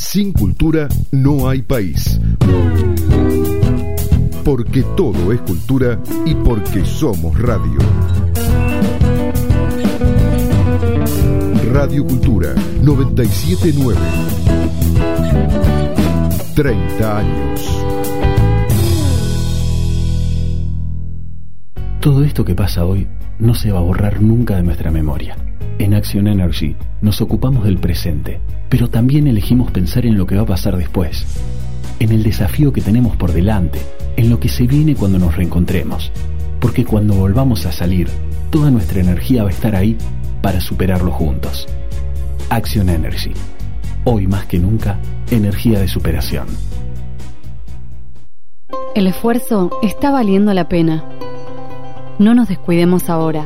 Sin cultura no hay país. Porque todo es cultura y porque somos radio. Radio Cultura 97.9. 30 años. Todo esto que pasa hoy no se va a borrar nunca de nuestra memoria. En Action Energy nos ocupamos del presente, pero también elegimos pensar en lo que va a pasar después, en el desafío que tenemos por delante, en lo que se viene cuando nos reencontremos, porque cuando volvamos a salir, toda nuestra energía va a estar ahí para superarlo juntos. Action Energy. Hoy más que nunca, energía de superación. El esfuerzo está valiendo la pena. No nos descuidemos ahora.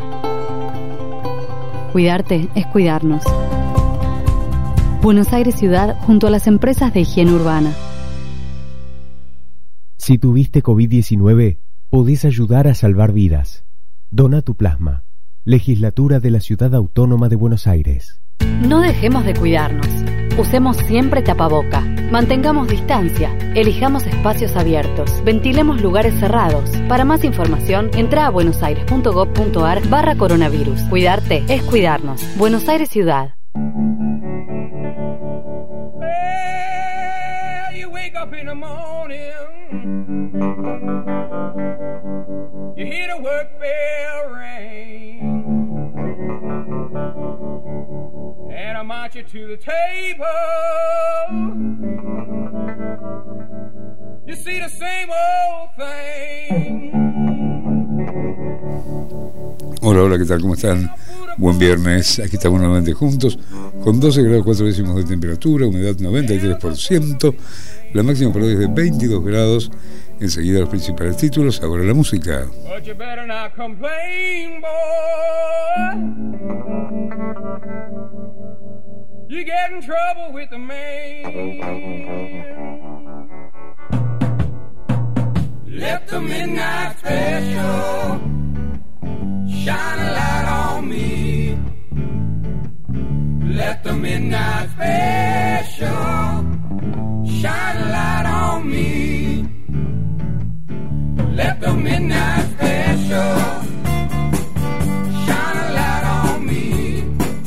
Cuidarte es cuidarnos. Buenos Aires Ciudad junto a las empresas de higiene urbana. Si tuviste COVID-19, podés ayudar a salvar vidas. Dona tu plasma. Legislatura de la Ciudad Autónoma de Buenos Aires. No dejemos de cuidarnos. Usemos siempre tapaboca. Mantengamos distancia. Elijamos espacios abiertos. Ventilemos lugares cerrados. Para más información, entra a buenosaires.gov.ar/coronavirus. Cuidarte es cuidarnos. Buenos Aires Ciudad. You wake up in the morning, you hear the work bell ring, and I march you to the table. You see the same old thing. Hola, hola, ¿qué tal? ¿Cómo están? Buen viernes, aquí estamos nuevamente juntos, con 12 grados 4 décimos de temperatura, humedad 93%, la máxima para hoy es de 22 grados. Enseguida los principales títulos, ahora la música. But you better not complain, boy. You get in trouble with the man. Let the midnight special shine a light on me. Let the midnight special shine a light on me. Let the midnight special shine a light on me.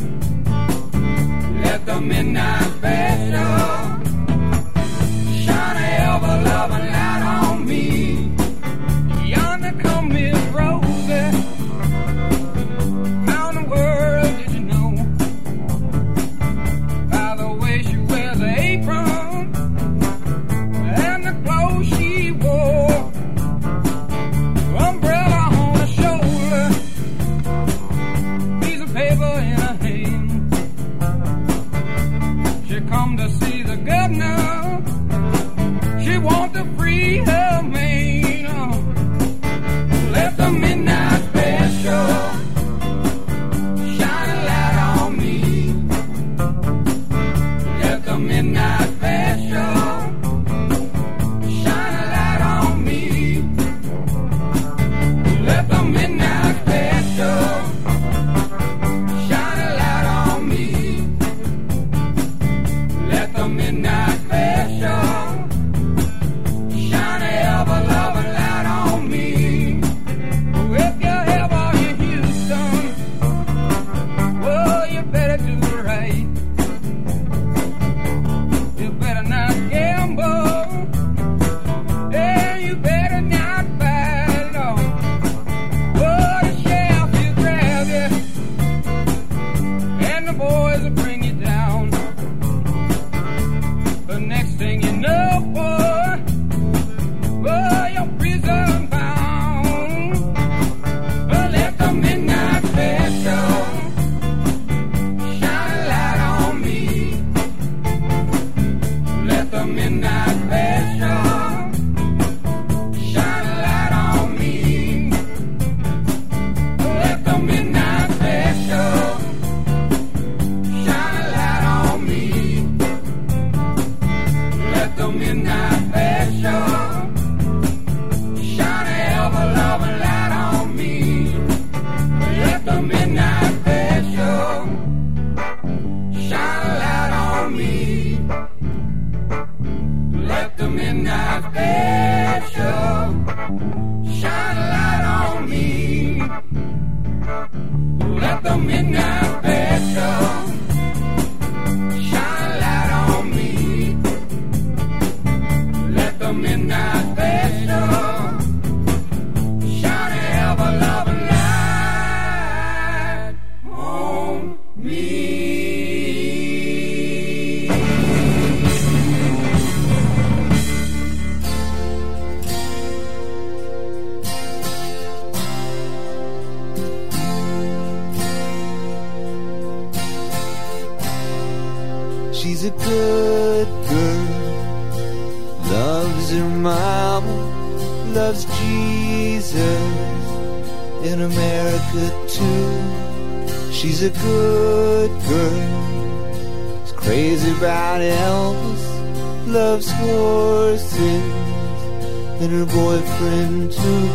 Let the midnight special shine a ever-loving light on me. Yonder come Miss Rosie. How in the world did you know? By the way she wears her apron and the clothes she wore. Umbrella on her shoulder, piece of paper in her hand. She come to see the governor. She want to free her man. Let the midnight special shine a light on me. Let the midnight special shine a light on me. Let the midnight special shine a light on me. Let the midnight special shine a ever-loving light on me. If you're ever in Houston, well, you better do it right. You better not gamble, and you better not fight on. Oh, the sheriff will grab you, and the boys will bring you down. The next thing you know, boy, oh, you're prison bound. Well, let the midnight special shine a light on me. Let the midnight special shine a light on me. Let the midnight special shine a light on me. Let the midnight special shine a ever-loving light on me. Let the midnight special shine a light on me. She's a good girl, loves her mama, loves Jesus, in America too. She's a good girl, is crazy about Elvis, loves horses, and her boyfriend too.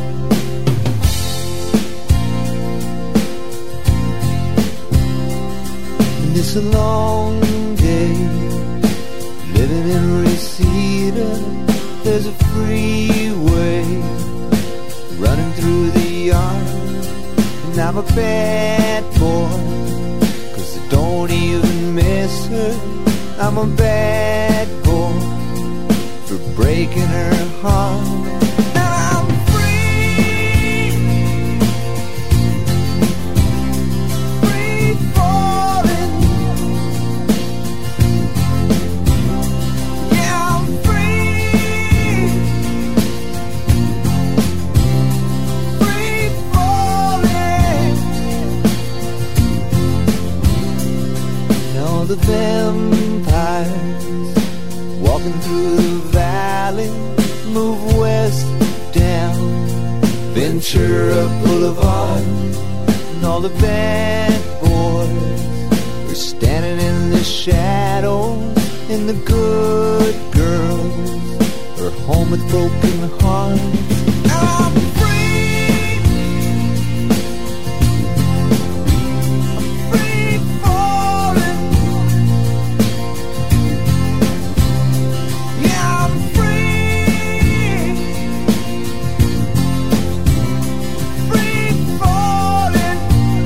And it's a long day, living in Reseda. There's a freeway running through the yard, and I'm a bad boy, 'cause I don't even miss her. I'm a bad boy for breaking her heart. Now I'm free, free falling. Yeah, I'm free, free falling. Now the vampires walking through the valley move west down Ventura Boulevard, and all the bad boys are standing in the shadows, and the good girls are home with broken hearts. Now I'm free, I'm free falling. Yeah, I'm free, free falling.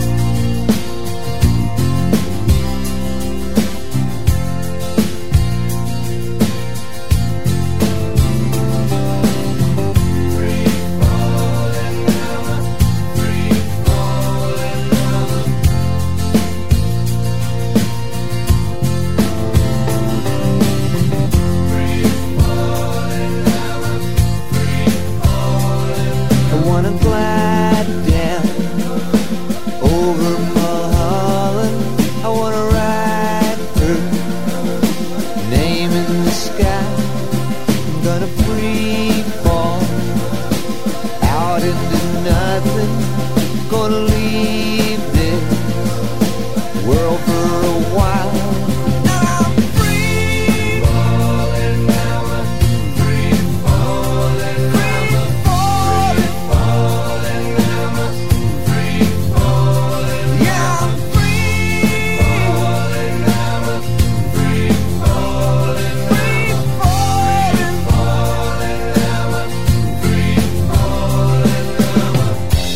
I wanna glide down over Mulholland. I wanna write her name in the sky. I'm gonna free fall out into nothing. Gonna leave this world for a while. Now I'm free falling, now I'm free falling, free falling, falling, now I'm free falling. Yeah, I'm free falling, now I'm free falling, free falling, falling, now I'm free falling, now I'm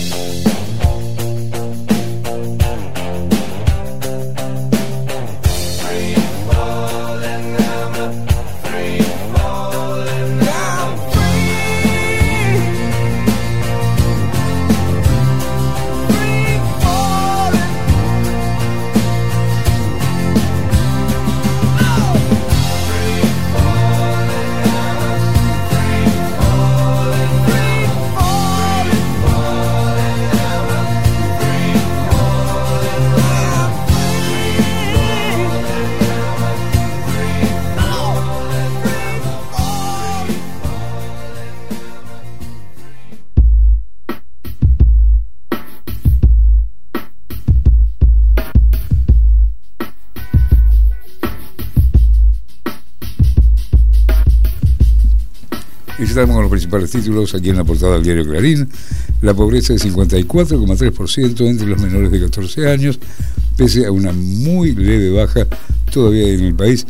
Y estamos con los principales títulos aquí en la portada del diario Clarín. La pobreza es 54,3% entre los menores de 14 años, pese a una muy leve baja todavía en el país,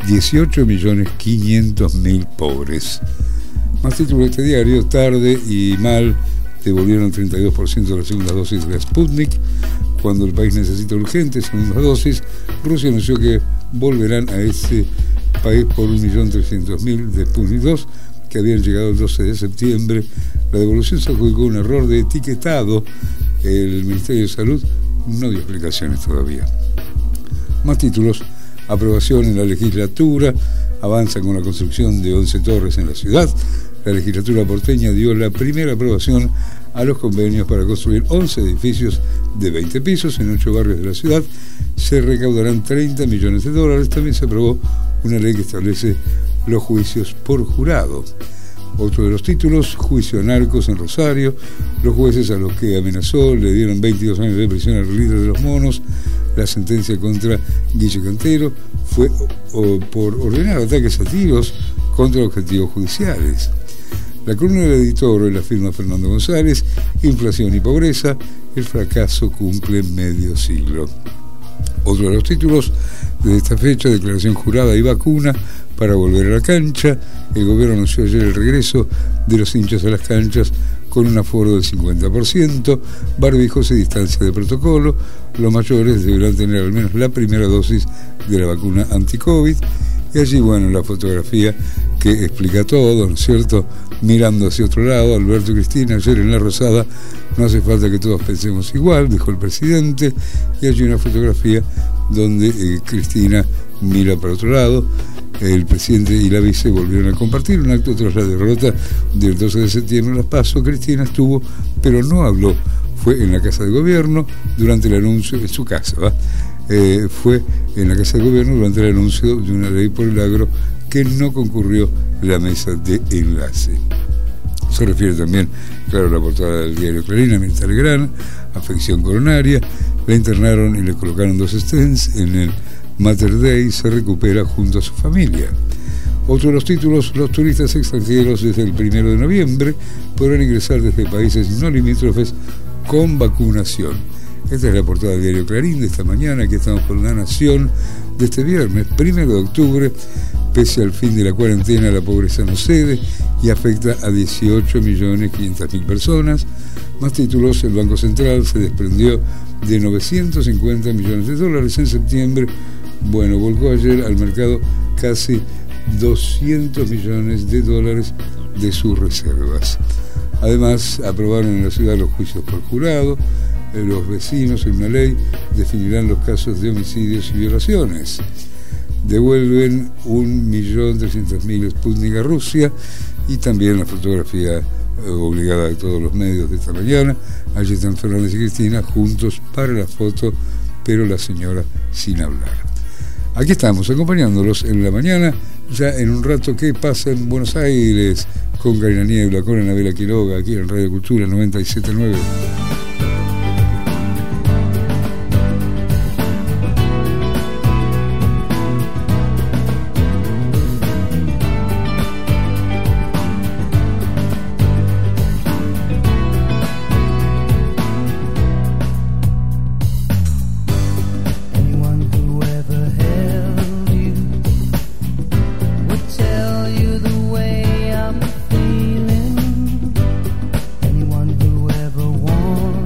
18.500.000 pobres. Más títulos de este diario: tarde y mal devolvieron 32% de las segundas dosis de Sputnik. Cuando el país necesita urgentes segundas dosis, Rusia anunció que volverán a ese país por 1.300.000 de Sputnik 2 que habían llegado el 12 de septiembre. La devolución se adjudicó un error de etiquetado. El Ministerio de Salud no dio explicaciones todavía. Más títulos: aprobación en la legislatura, avanza con la construcción de 11 torres en la ciudad. la legislatura porteña dio la primera aprobación a los convenios para construir 11 edificios de 20 pisos en 8 barrios de la ciudad. Se recaudarán 30 millones de dólares. También se aprobó una ley que establece los juicios por jurado. Otro de los títulos, juicio a narcos en Rosario. Los jueces a los que amenazó le dieron 22 años de prisión al líder de los monos. La sentencia contra Guille Cantero fue por ordenar ataques a tiros contra objetivos judiciales. La columna del editor hoy la firma Fernando González. Inflación y pobreza, el fracaso cumple medio siglo. Otro de los títulos de esta fecha, declaración jurada y vacuna para volver a la cancha. El gobierno anunció ayer el regreso de los hinchas a las canchas con un aforo del 50%, barbijos y distancia de protocolo. Los mayores deberán tener al menos la primera dosis de la vacuna anti-COVID. Y allí, bueno, la fotografía que explica todo, ¿no es cierto? Mirando hacia otro lado, Alberto y Cristina, ayer en La Rosada, no hace falta que todos pensemos igual, dijo el presidente, y allí una fotografía donde Cristina mira para otro lado. El presidente y la vice volvieron a compartir un acto tras la derrota del 12 de septiembre en Las PASO. Cristina estuvo, pero no habló. Fue en la Casa de Gobierno durante el anuncio, en su casa, ¿va? Fue en la Casa de Gobierno durante el anuncio de una ley por el agro que no concurrió la mesa de enlace. Se refiere también, claro, a la portada del diario Clarín, a Mirta Legrand, afección coronaria, la internaron y le colocaron 2 stents en el Mater Dei, se recupera junto a su familia. Otro de los títulos, los turistas extranjeros desde el 1 de noviembre podrán ingresar desde países no limítrofes con vacunación. Esta es la portada del diario Clarín de esta mañana. Aquí estamos con La Nación de este viernes, 1 de octubre. Pese al fin de la cuarentena, la pobreza no cede y afecta a 18.500.000 personas. Más títulos, el Banco Central se desprendió de 950 millones de dólares en septiembre. Bueno, volcó ayer al mercado casi 200 millones de dólares de sus reservas. Además, aprobaron en la ciudad los juicios por jurado. Los vecinos, en una ley, definirán los casos de homicidios y violaciones. Devuelven 1.300.000 Sputnik a Rusia. Y también la fotografía obligada de todos los medios de esta mañana. Allí están Fernández y Cristina juntos para la foto, pero la señora sin hablar. Aquí estamos acompañándolos en la mañana, ya en un rato. ¿Qué pasa en Buenos Aires? Con Karina Niebla, con Anabela Quiroga, aquí en Radio Cultura 97.9. Anyone who ever warned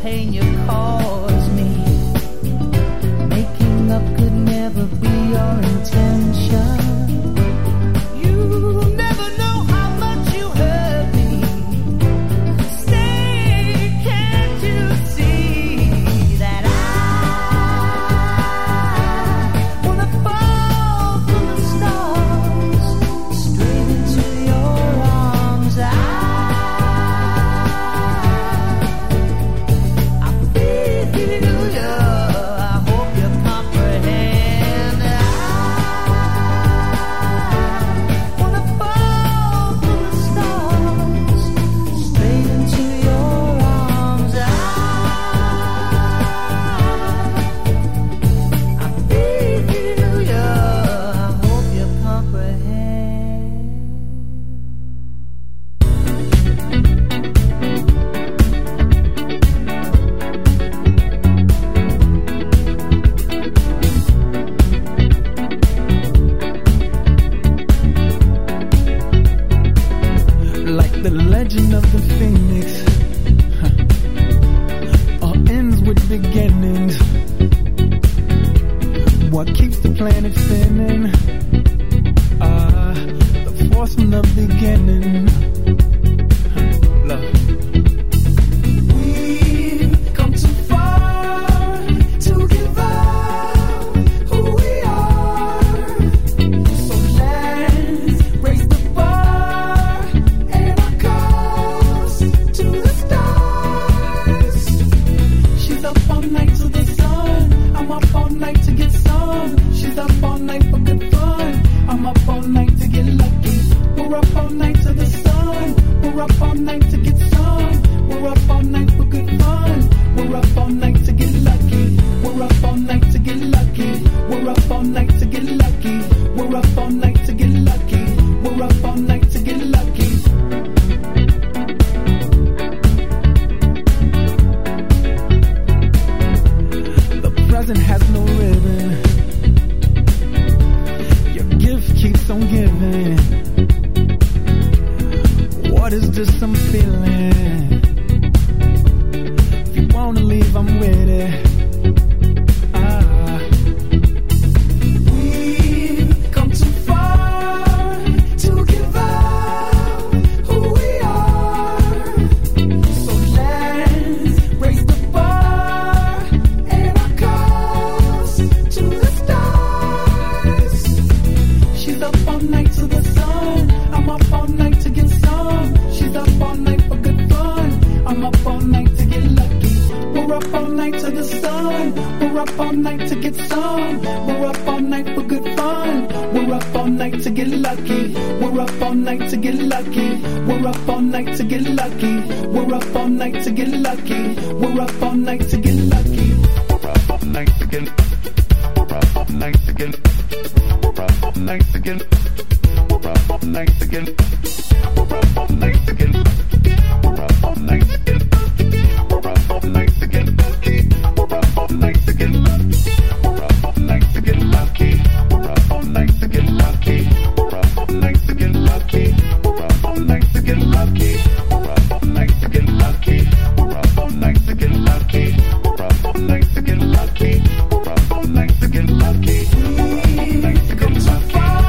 pain you cause me. Making up could never be your intention. You never know how much you hurt me. Stay, can't you see that I wanna fall from the stars straight into your arms. I feel you. I hope you comprehend. I wanna fall from the stars straight into your arms. I feel you. I hope you comprehend. Like the legend of the phoenix, all ends with beginnings. What keeps the planet spinning? The force from the beginning. Love. We've come too far to give up who we are. So let's raise the bar and our cause to the stars. She's up all night to the sun. I'm up all night to get some. She's up all night for good fun. I'm up all night to get lucky. We're up all night to the sun. We're up all night to get some. We're up all night for good fun. We're up all night to get lucky. We're up all night to get lucky. We're up all night to get lucky. We're up all night to get lucky. We're up all night to get lucky. The present has no ribbon. Your gift keeps on giving. What is this I'm feeling? If you wanna leave, I'm with it. We've come too far to give up who we are. So let's raise the bar and our cause to the stars. She's up all night to the sun. I'm up all night to get some. She's up all night for good fun. I'm up all night to get lucky. We're up all night to the sun. We're up all night to get some. We're up all night for good fun. We're up all night to get lucky. We're up all night to get lucky. We're up all night to get lucky. We're up all night to get lucky. We're up all night to get lucky. We're up all night to get. We're up all night to get. We're up all night to get. We're up all night to get. We're up all night to get. We're up all night to get. We're up all night to get lucky. We're up all night to get lucky. We're up all night to get lucky. We're up all night to get lucky. We're up all night to get lucky. We're up all night to get lucky. We're up all night to get lucky. We're up all night to get lucky. We're up all night to get lucky. We're up all night to get lucky. We're up all night to get lucky.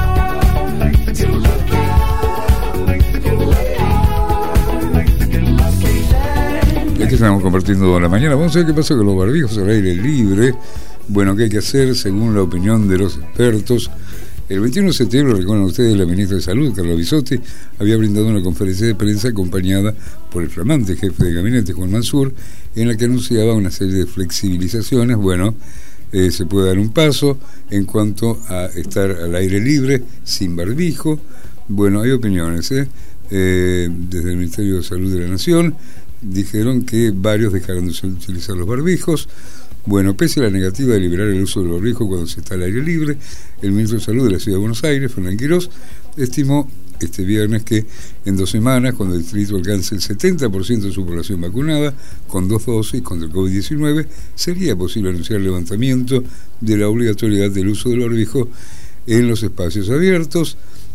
Ya que estamos compartiendo la mañana, vamos a ver qué pasa con los barbijos al aire libre. Bueno, ¿qué hay que hacer según la opinión de los expertos? El 21 de septiembre, recuerdan ustedes, la ministra de Salud, Carla Bisotti, había brindado una conferencia de prensa acompañada por el flamante jefe de gabinete, Juan Mansur, en la que anunciaba una serie de flexibilizaciones. Bueno, se puede dar un paso en cuanto a estar al aire libre, sin barbijo. Bueno, hay opiniones, desde el Ministerio de Salud de la Nación dijeron que varios dejaron de utilizar los barbijos. Bueno, pese a la negativa de liberar el uso del barbijo cuando se está al aire libre, el ministro de Salud de la Ciudad de Buenos Aires, Fernán Quirós, estimó este viernes que en 2 semanas, cuando el distrito alcance el 70% de su población vacunada con 2 dosis contra el COVID-19, sería posible anunciar el levantamiento de la obligatoriedad del uso del barbijo en los espacios abiertos.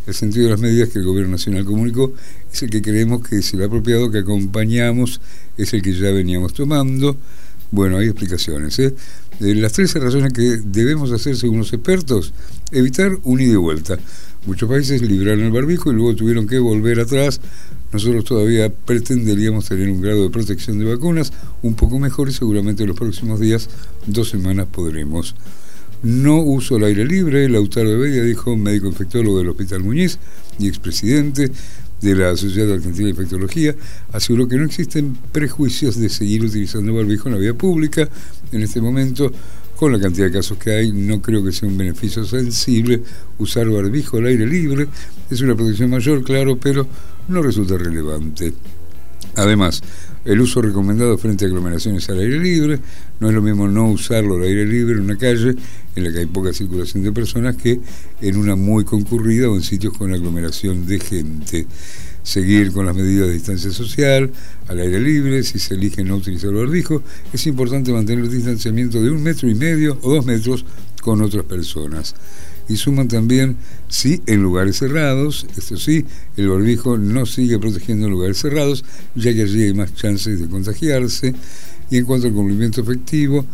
El sentido de las medidas que el Gobierno Nacional comunicó es el que creemos que es el apropiado, que acompañamos, es el que ya veníamos tomando. Bueno, hay explicaciones. Las 13 razones que debemos hacer según los expertos: evitar un ida y vuelta. Muchos países libraron el barbijo y luego tuvieron que volver atrás. Nosotros todavía pretenderíamos tener un grado de protección de vacunas un poco mejor y seguramente en los próximos días, 2 semanas, podremos. No uso el aire libre. Lautaro de Bedia dijo, médico infectólogo del Hospital Muñiz y expresidente de la Sociedad Argentina de Infectología, aseguró que no existen prejuicios de seguir utilizando barbijo en la vía pública. En este momento, con la cantidad de casos que hay, no creo que sea un beneficio sensible usar barbijo al aire libre. Es una protección mayor, claro, pero no resulta relevante. Además, el uso recomendado frente a aglomeraciones al aire libre no es lo mismo no usarlo al aire libre en una calle en la que hay poca circulación de personas que en una muy concurrida o en sitios con aglomeración de gente. Seguir con las medidas de distancia social al aire libre. Si se elige no utilizar el barbijo, es importante mantener el distanciamiento de 1,5 metros o 2 metros con otras personas. Y suman también, sí, en lugares cerrados. Esto sí, el barbijo no sigue protegiendo en lugares cerrados, ya que allí hay más chances de contagiarse. Y en cuanto al cumplimiento efectivo,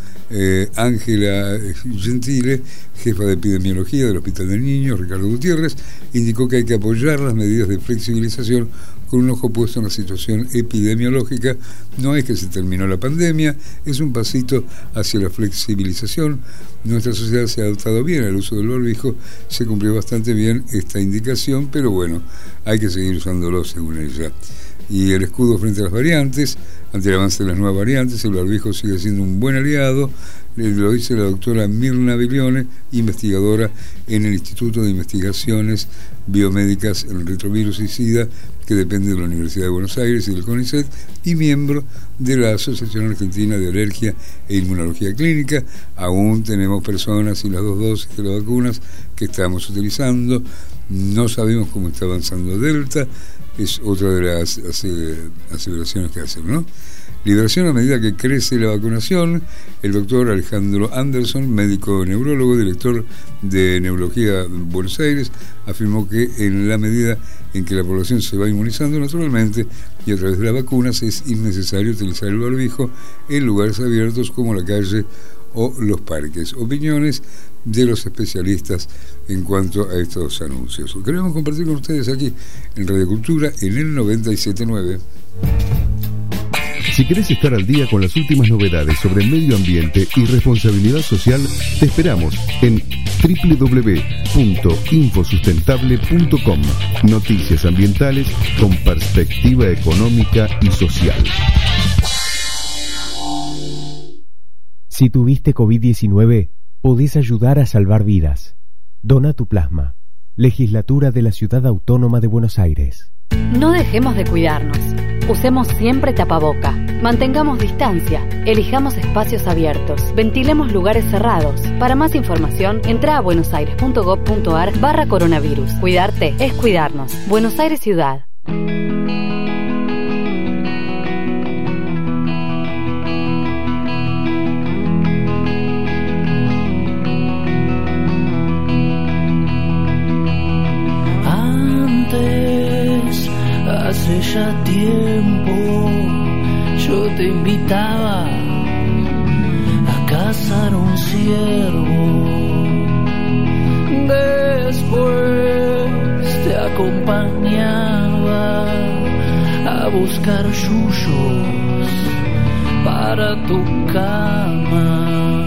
Ángela Gentile, jefa de epidemiología del Hospital de Niños, Ricardo Gutiérrez, indicó que hay que apoyar las medidas de flexibilización con un ojo puesto en la situación epidemiológica. No es que se terminó la pandemia, es un pasito hacia la flexibilización. Nuestra sociedad se ha adaptado bien al uso del barbijo, se cumplió bastante bien esta indicación, pero bueno, hay que seguir usándolo según ella. Y el escudo frente a las variantes: ante el avance de las nuevas variantes, el barbijo sigue siendo un buen aliado. Lo dice la doctora Mirna Bilione, investigadora en el Instituto de Investigaciones Biomédicas en Retrovirus y SIDA, que depende de la Universidad de Buenos Aires y del CONICET, y miembro de la Asociación Argentina de Alergia e Inmunología Clínica. Aún tenemos personas y las 2 dosis de las vacunas que estamos utilizando. No sabemos cómo está avanzando Delta, es otra de las aseveraciones que hacen, ¿no? Liberación a medida que crece la vacunación. El doctor Alejandro Anderson, médico neurólogo, director de Neurología Buenos Aires, afirmó que en la medida en que la población se va inmunizando naturalmente y a través de las vacunas, es innecesario utilizar el barbijo en lugares abiertos como la calle o los parques. Opiniones de los especialistas en cuanto a estos anuncios. Queremos compartir con ustedes aquí en Radio Cultura en el 97.9. Si querés estar al día con las últimas novedades sobre medio ambiente y responsabilidad social, te esperamos en www.infosustentable.com. Noticias ambientales con perspectiva económica y social. Si tuviste COVID-19, podés ayudar a salvar vidas. Dona tu plasma. Legislatura de la Ciudad Autónoma de Buenos Aires. No dejemos de cuidarnos. Usemos siempre tapaboca. Mantengamos distancia. Elijamos espacios abiertos. Ventilemos lugares cerrados. Para más información, entra a buenosaires.gov.ar/coronavirus. Cuidarte es cuidarnos. Buenos Aires Ciudad. Hace ya tiempo yo te invitaba a cazar un ciervo, después te acompañaba a buscar yuyos para tu cama.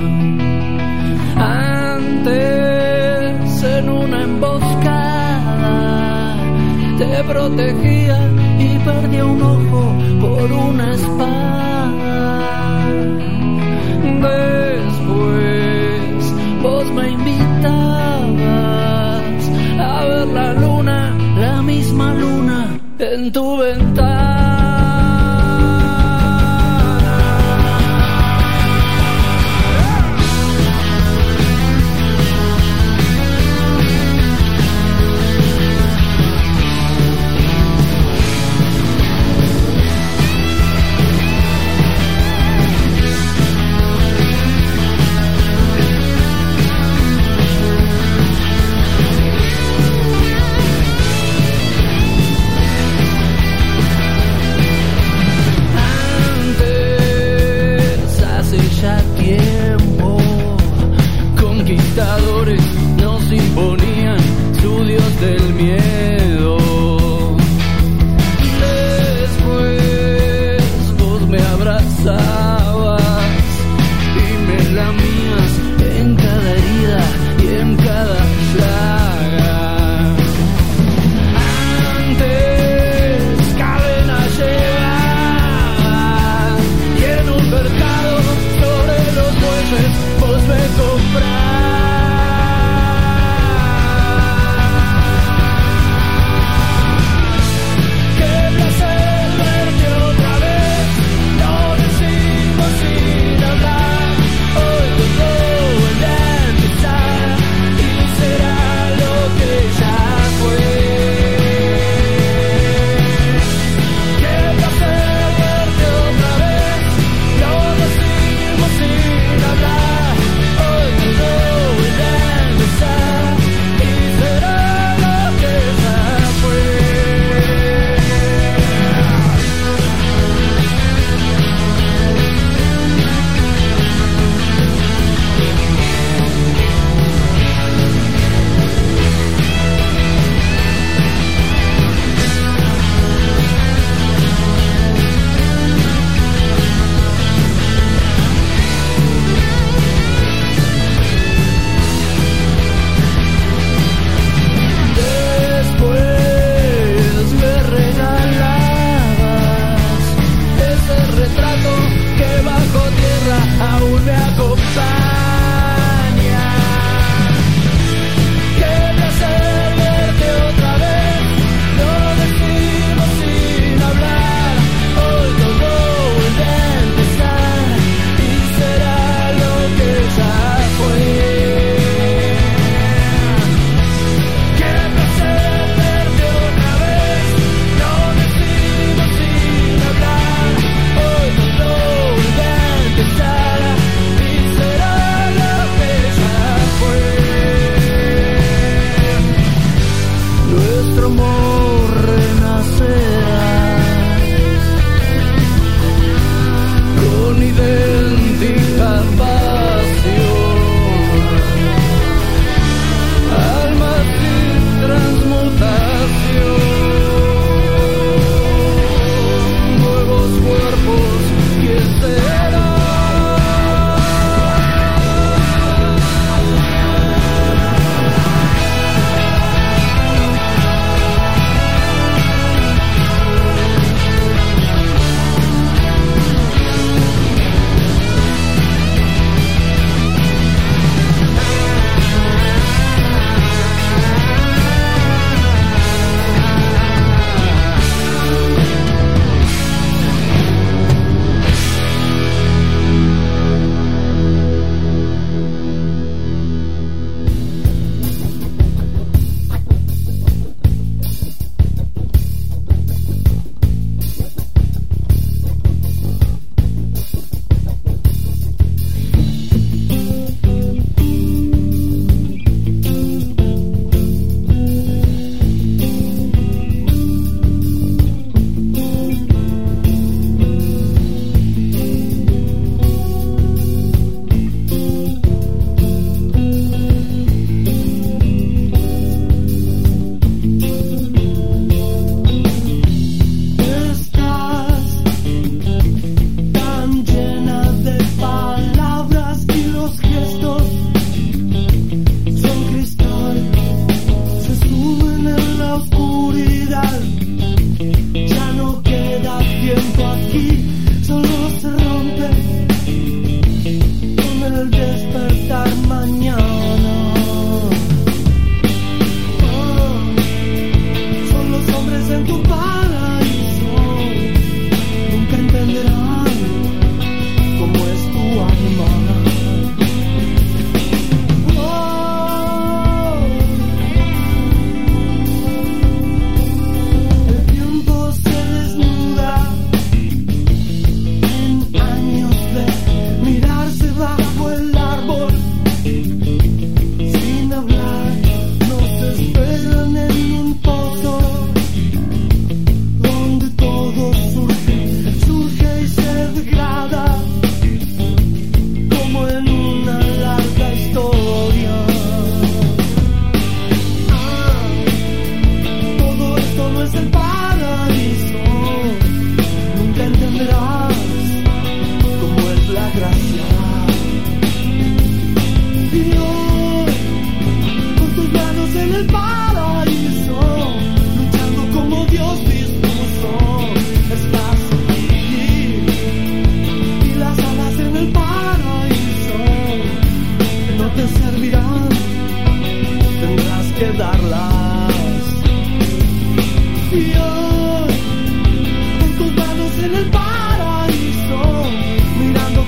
Antes en una emboscada te protegía y perdía un ojo por una espada. Después vos me invitabas a ver la luna, la misma luna en tu ventana.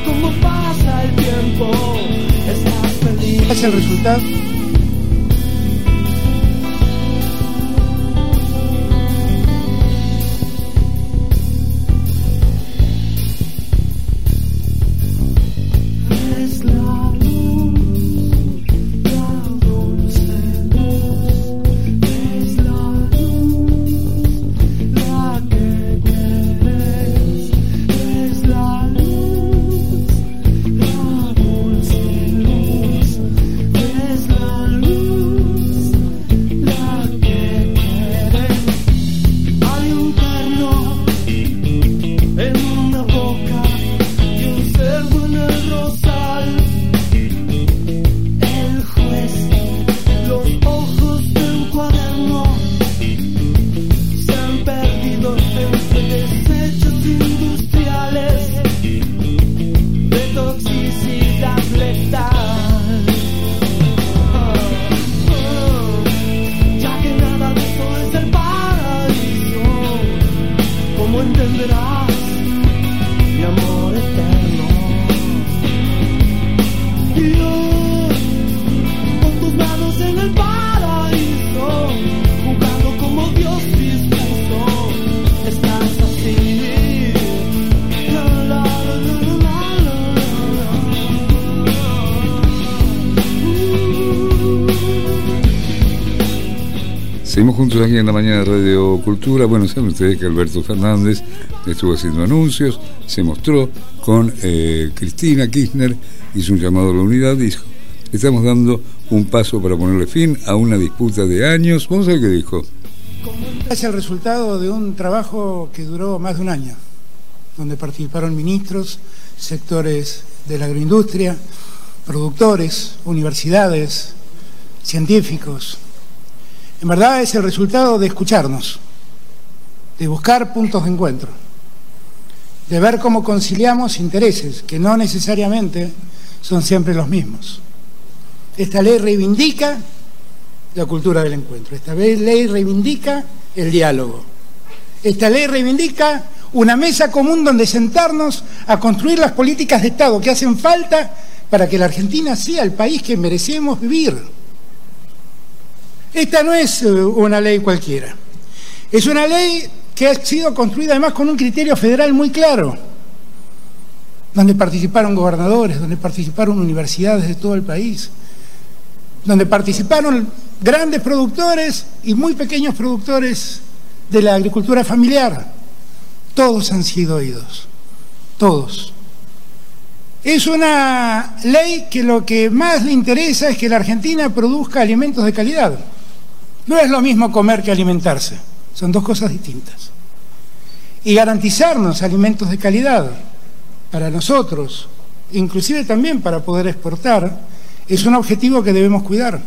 como pasa el tiempo, estás feliz. Es el resultado. Es la luz, la dulce luz, es la luz, la que quieres, es la luz, la dulce luz, es la luz, la que quieres. Hay un terno en una boca y un cerdo en el rosal. El juez, los ojos de un cuaderno se han perdido entre desechos industriales de toxicidad letal. Ya que nada de esto es el paraíso, ¿cómo entenderás mi amor eterno? Dios, con tus manos en el paraíso, jugando como Dios dispuso, estás así. La, la, la, la, la, Seguimos juntos aquí en la mañana de Radio Cultura. Bueno, saben ustedes que Alberto Fernández estuvo haciendo anuncios, se mostró con Cristina Kirchner, hizo un llamado a la unidad, dijo: estamos dando un paso para ponerle fin a una disputa de años. Vamos a ver qué dijo. Es el resultado de un trabajo que duró más de un año, donde participaron ministros, sectores de la agroindustria, productores, universidades, científicos. En verdad es el resultado de escucharnos, de buscar puntos de encuentro, de ver cómo conciliamos intereses que no necesariamente son siempre los mismos. Esta ley reivindica la cultura del encuentro, esta ley reivindica el diálogo, esta ley reivindica una mesa común donde sentarnos a construir las políticas de Estado que hacen falta para que la Argentina sea el país que merecemos vivir. Esta no es una ley cualquiera, es una ley que ha sido construida además con un criterio federal muy claro, donde participaron gobernadores, donde participaron universidades de todo el país, donde participaron grandes productores y muy pequeños productores de la agricultura familiar. Todos han sido oídos, todos. Es una ley que lo que más le interesa es que la Argentina produzca alimentos de calidad. No es lo mismo comer que alimentarse, son dos cosas distintas. Y garantizarnos alimentos de calidad para nosotros, inclusive también para poder exportar, es un objetivo que debemos cuidar.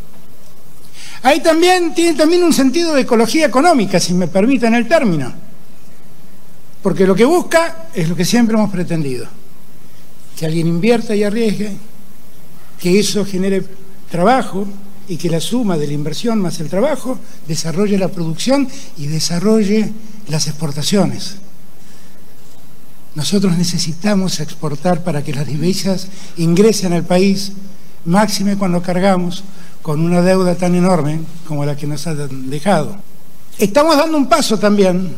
Ahí también tiene también un sentido de ecología económica, si me permiten el término, porque lo que busca es lo que siempre hemos pretendido: que alguien invierta y arriesgue, que eso genere trabajo y que la suma de la inversión más el trabajo desarrolle la producción y desarrolle las exportaciones. Nosotros necesitamos exportar para que las divisas ingresen al país, máxime cuando cargamos con una deuda tan enorme como la que nos han dejado. Estamos dando un paso también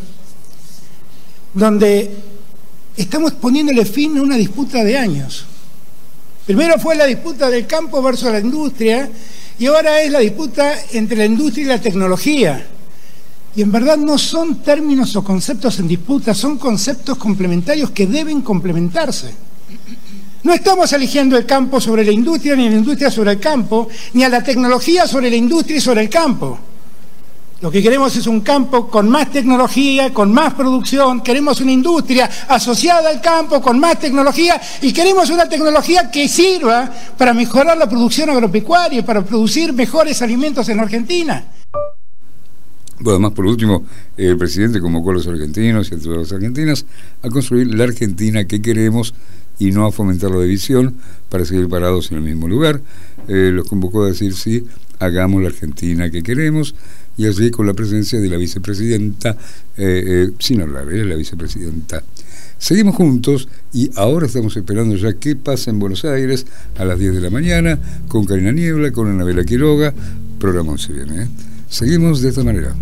donde estamos poniéndole fin a una disputa de años. Primero fue la disputa del campo versus la industria, y ahora es la disputa entre la industria y la tecnología. Y en verdad no son términos o conceptos en disputa, son conceptos complementarios que deben complementarse. No estamos eligiendo el campo sobre la industria, ni la industria sobre el campo, ni a la tecnología sobre la industria y sobre el campo. Lo que queremos es un campo con más tecnología, con más producción. Queremos una industria asociada al campo con más tecnología, y queremos una tecnología que sirva para mejorar la producción agropecuaria y para producir mejores alimentos en Argentina. Bueno, además, por último, el presidente convocó a los argentinos y a todas las argentinas a construir la Argentina que queremos y no a fomentar la división para seguir parados en el mismo lugar. Los convocó a decir: sí, hagamos la Argentina que queremos. Y allí con la presencia de la vicepresidenta, sin hablar, la vicepresidenta Seguimos juntos y ahora estamos esperando ya qué pasa en Buenos Aires a las 10 de la mañana con Karina Niebla, con Anabela Quiroga. Programón se viene, ¿eh? Seguimos de esta manera.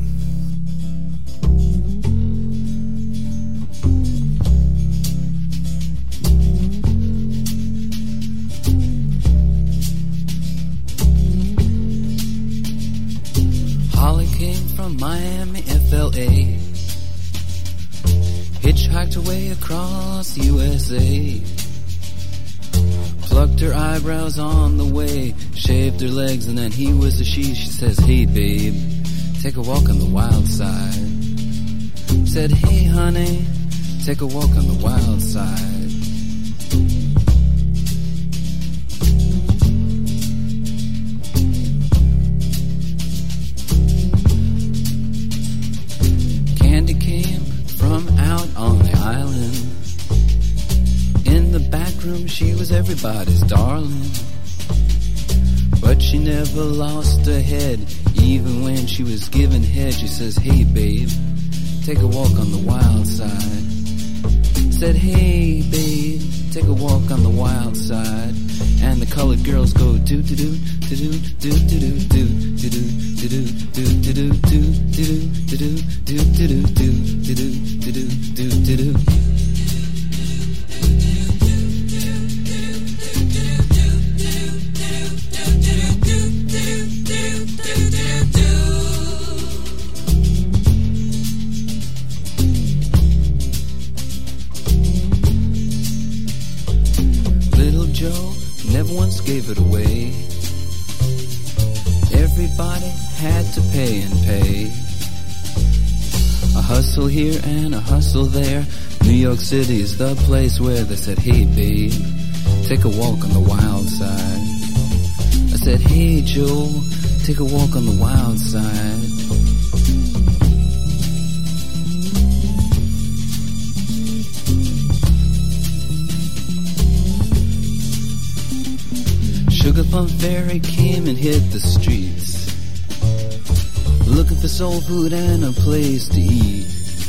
Holly came from Miami, FLA. Hitchhiked her way across USA. Plucked her eyebrows on the way. Shaved her legs and then he was a she. She says, hey babe, take a walk on the wild side. Said, hey honey, take a walk on the wild side. Candy came from out on the island. In the back room she was everybody's darling. But she never lost her head. Even when she was giving head, she says, hey babe, take a walk on the wild side. Said, hey babe, take a walk on the wild side. And the colored girls go do do do do do do do do do do do do do do do do do do. Little Joe never once gave it away. Everybody had to pay and pay. A hustle here and a hustle there. New York City is the place where they said, hey babe, take a walk on the wild side. I said, hey Joe, take a walk on the wild side. Sugar Plum Fairy came and hit the streets, looking for soul food and a place to eat.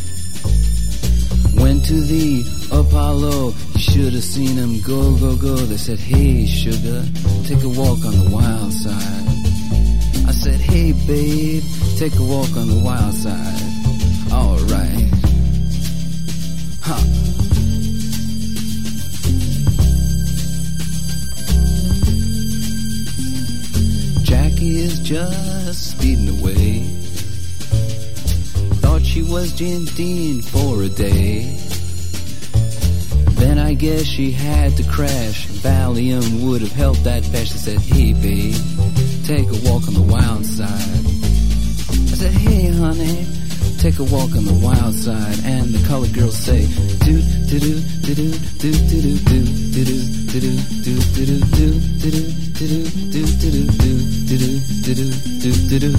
Went to the Apollo, you should have seen him go, go, go. They said, hey sugar, take a walk on the wild side. I said, hey babe, take a walk on the wild side. Alright. Ha. Jackie is just speeding away. Thought she was Jane Dean for a day. Then I guess she had to crash. Valium would have helped that bash. I said, hey babe, take a walk on the wild side. I said, hey honey, take a walk on the wild side. And the colored girls say, do do do do do do do do do do do do do do do do do do.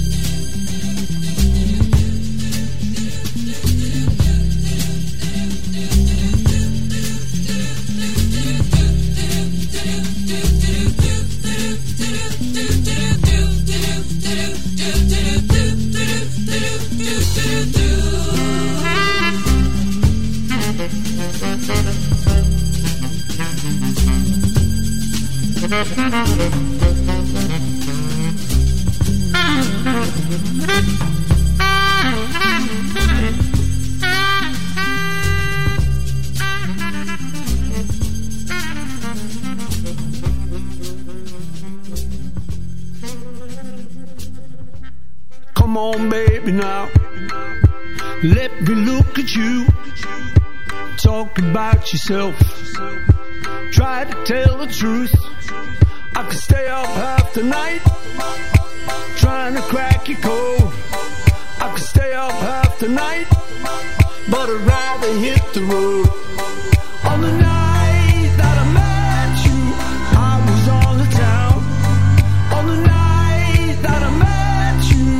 Come on, baby, now. Let me look at you. Talk about yourself. Try to tell the truth. I could stay up half the night trying to crack your code. I could stay up half the night, but I'd rather hit the road. On the night that I met you, I was on the town. On the night that I met you,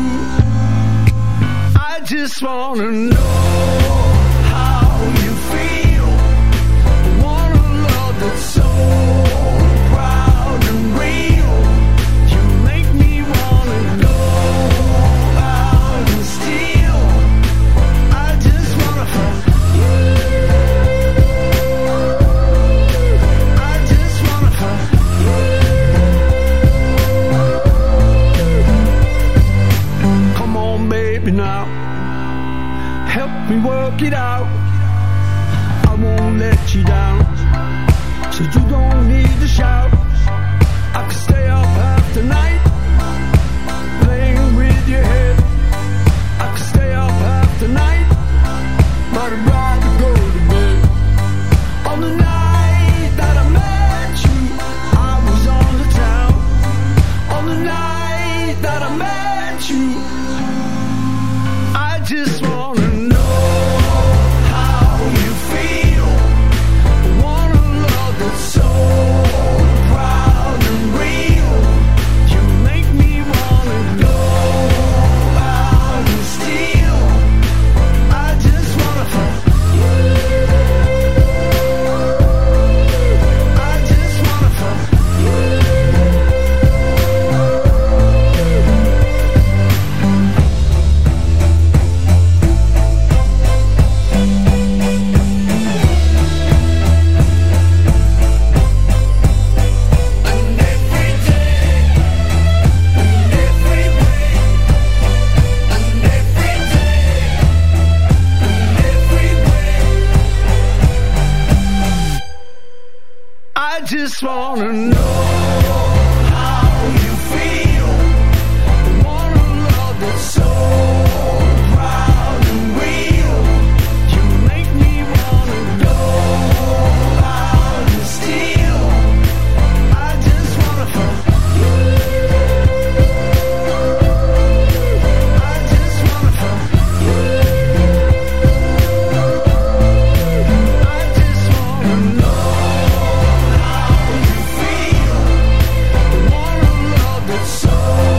I just wanna know how you feel. I want a love that's so proud and real. You make me wanna go out and steal. I just wanna fuck you. I just wanna know how you feel. Want a love that's so proud and real. You make me wanna go out and steal. I just wanna fuck you. I just wanna fuck you. I just wanna know how you feel. Want a love that's so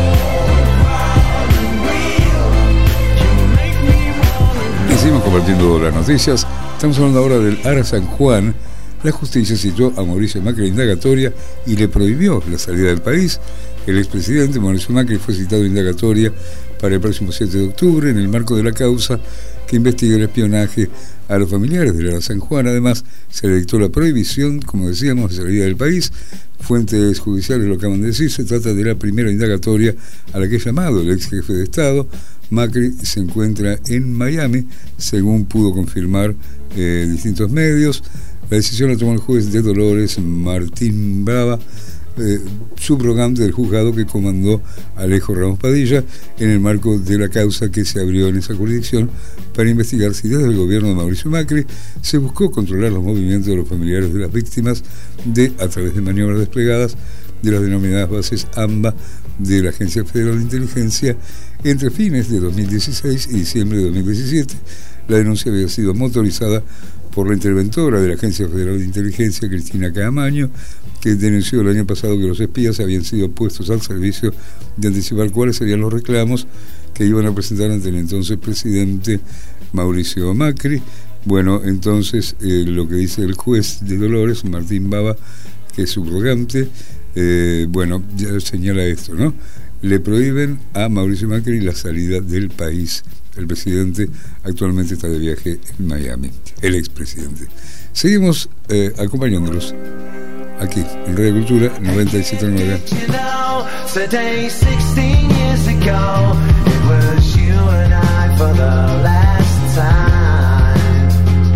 proud and real. You make me wanna Y seguimos compartiendo las noticias. Estamos hablando ahora del Ara San Juan. La justicia citó a Mauricio Macri en indagatoria y le prohibió la salida del país. El expresidente Mauricio Macri fue citado en indagatoria para el próximo 7 de octubre en el marco de la causa que investiga el espionaje a los familiares del Ara San Juan. Además, se le dictó la prohibición, como decíamos, de salida del país. Fuentes judiciales lo acaban de decir. Se trata de la primera indagatoria a la que ha llamado el ex jefe de Estado. Macri se encuentra en Miami, según pudo confirmar distintos medios. La decisión la tomó el juez de Dolores, Martín Bava, subrogante del juzgado que comandó Alejo Ramos Padilla, en el marco de la causa que se abrió en esa jurisdicción para investigar si desde el gobierno de Mauricio Macri se buscó controlar los movimientos de los familiares de las víctimas a través de maniobras desplegadas de las denominadas bases AMBA de la Agencia Federal de Inteligencia entre fines de 2016 y diciembre de 2017. La denuncia había sido motorizada por la interventora de la Agencia Federal de Inteligencia, Cristina Caamaño, que denunció el año pasado que los espías habían sido puestos al servicio de anticipar cuáles serían los reclamos que iban a presentar ante el entonces presidente Mauricio Macri. Bueno, entonces lo que dice el juez de Dolores, Martín Bava, que es subrogante, bueno, ya señala esto, ¿no? Le prohíben a Mauricio Macri la salida del país. El presidente actualmente está de viaje en Miami, el expresidente. Seguimos acompañándolos aquí en Radio Cultura 97.9. Today, 16 years ago, it was you and I for the last time.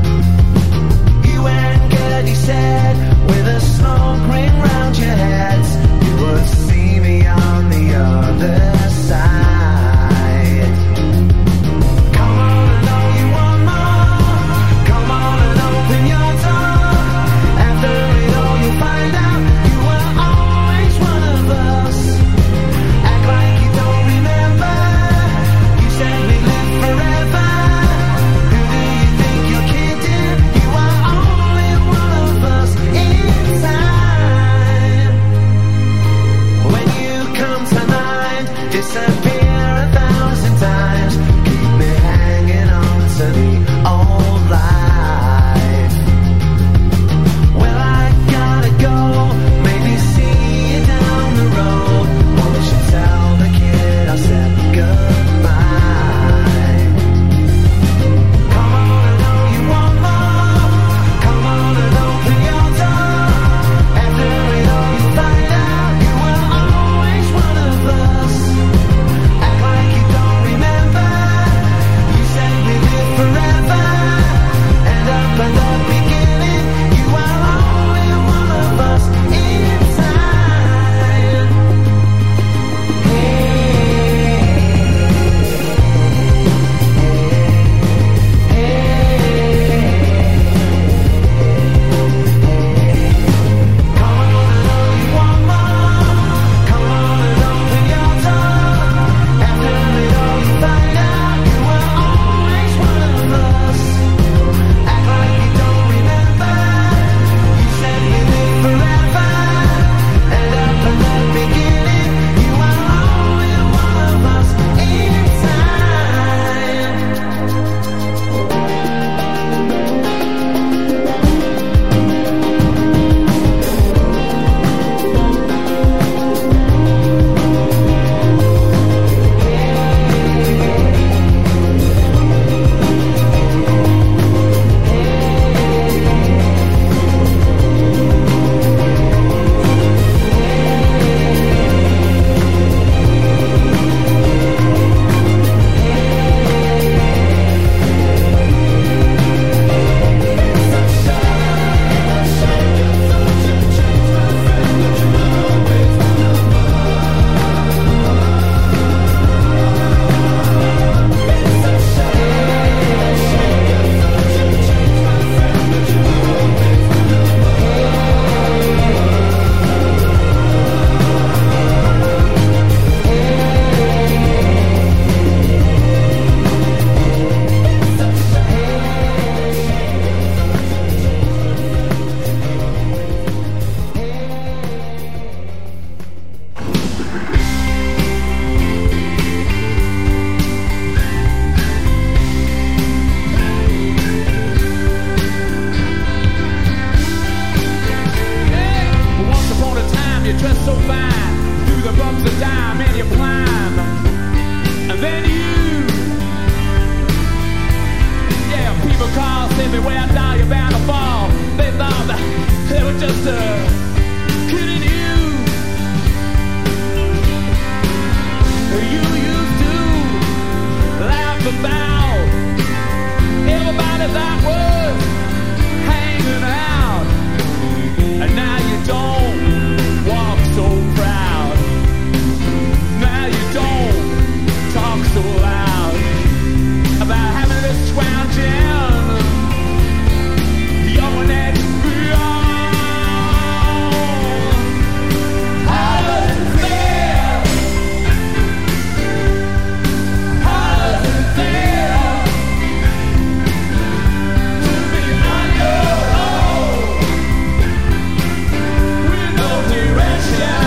You went good, you said, with a smoke ring round your heads. You would see me on the other side. Come on, I know you want more. Come on and open your door. After it all, you'll find out you were always one of us. Act like you don't remember. You said we live forever. sister kidding you. You used to laugh about everybody that was hanging out, and now you don't walk so proud. Now you don't talk so loud about having to scrounge in your next beyond. How does it feel? How does it feel to be on your own with no direction?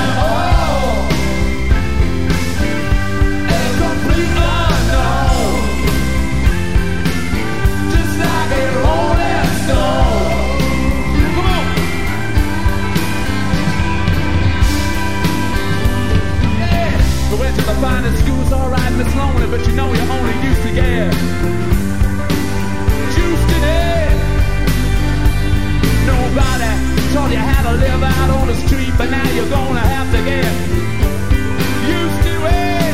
The finest school's alright, Miss Lonely, but you know you're only used to get juiced in it. Nobody taught you how to live out on the street, but now you're gonna have to get used to it.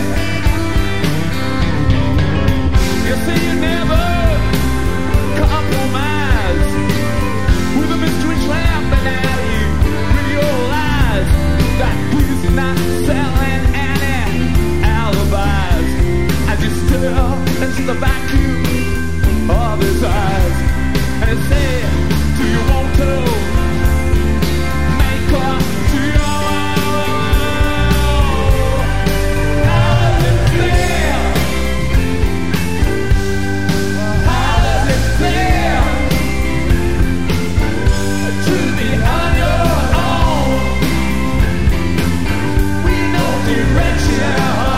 You see, you never compromise with a mystery trampling at you with your lies that he's not selling alibis as you stare into the vacuum of his eyes and he said, do you want to make up to your own? How does it feel? How does it feel to be on your own with no direction?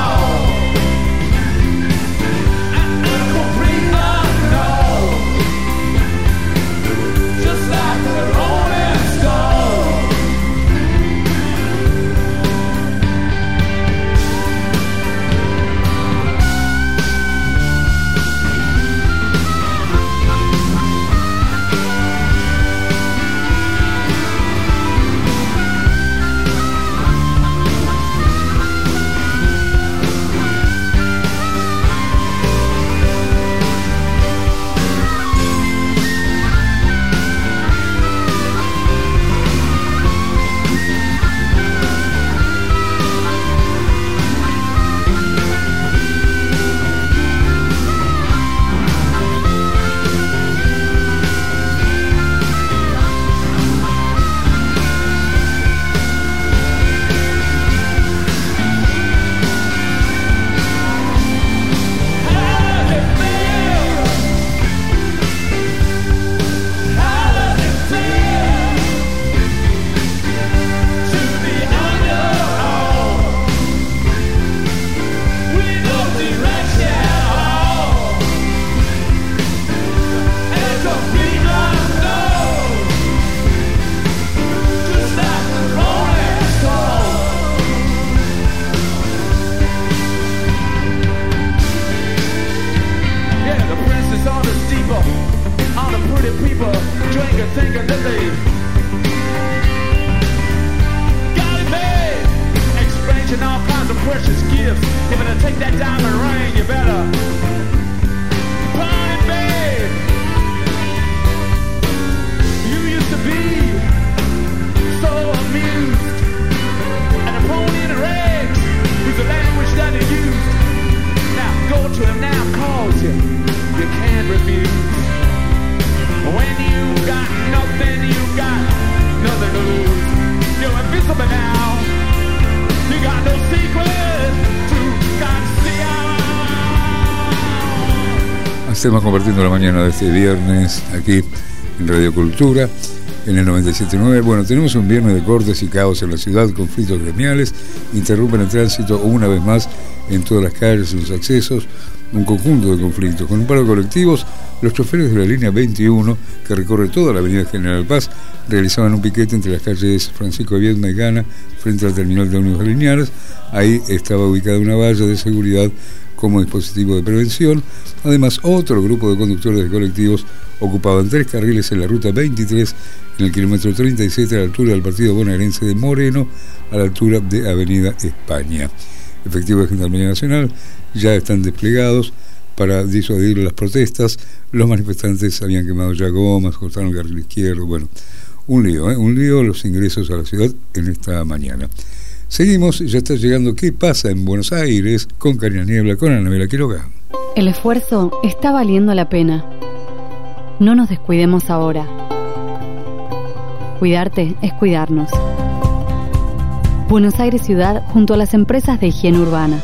Estamos compartiendo la mañana de este viernes aquí en Radio Cultura, en el 97.9. Bueno, tenemos un viernes de cortes y caos en la ciudad, conflictos gremiales, interrumpen el tránsito una vez más en todas las calles y los accesos, un conjunto de conflictos. Con un paro de colectivos, los choferes de la línea 21, que recorre toda la avenida General Paz, realizaban un piquete entre las calles Francisco Viedma y Gana, frente al terminal de ómnibus de Liniers. Ahí estaba ubicada una valla de seguridad como dispositivo de prevención. Además, otro grupo de conductores de colectivos ocupaban 3 carriles en la ruta 23 en el kilómetro 37 a la altura del partido bonaerense de Moreno, a la altura de Avenida España. Efectivos de Gendarmería Nacional ya están desplegados para disuadir las protestas. Los manifestantes habían quemado ya gomas, cortaron el carril izquierdo, bueno, un lío los ingresos a la ciudad en esta mañana. Seguimos, ya está llegando ¿Qué pasa en Buenos Aires? Con Karina Niebla, con Anabela Quiroga. El esfuerzo está valiendo la pena. No nos descuidemos ahora. Cuidarte es cuidarnos. Buenos Aires Ciudad junto a las empresas de higiene urbana.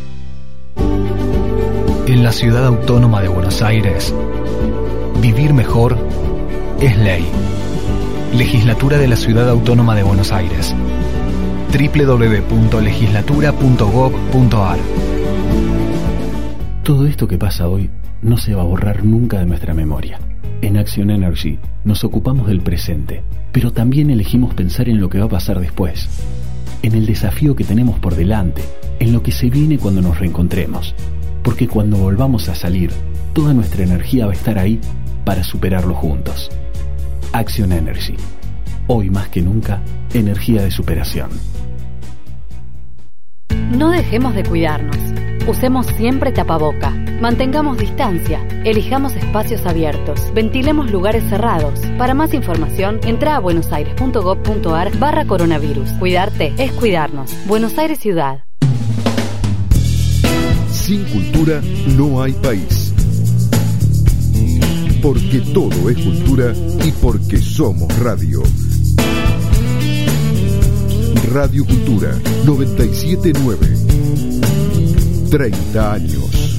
En la Ciudad Autónoma de Buenos Aires, vivir mejor es ley. Legislatura de la Ciudad Autónoma de Buenos Aires. www.legislatura.gov.ar. Todo esto que pasa hoy no se va a borrar nunca de nuestra memoria. En Action Energy nos ocupamos del presente, pero también elegimos pensar en lo que va a pasar después, en el desafío que tenemos por delante, en lo que se viene cuando nos reencontremos, porque cuando volvamos a salir, toda nuestra energía va a estar ahí para superarlo juntos. Action Energy. Hoy más que nunca, energía de superación. No dejemos de cuidarnos. Usemos siempre tapaboca. Mantengamos distancia. Elijamos espacios abiertos. Ventilemos lugares cerrados. Para más información, entra a buenosaires.gov.ar/coronavirus. Cuidarte es cuidarnos. Buenos Aires Ciudad. Sin cultura no hay país. Porque todo es cultura y porque somos radio. Radio Cultura 979. 30 años.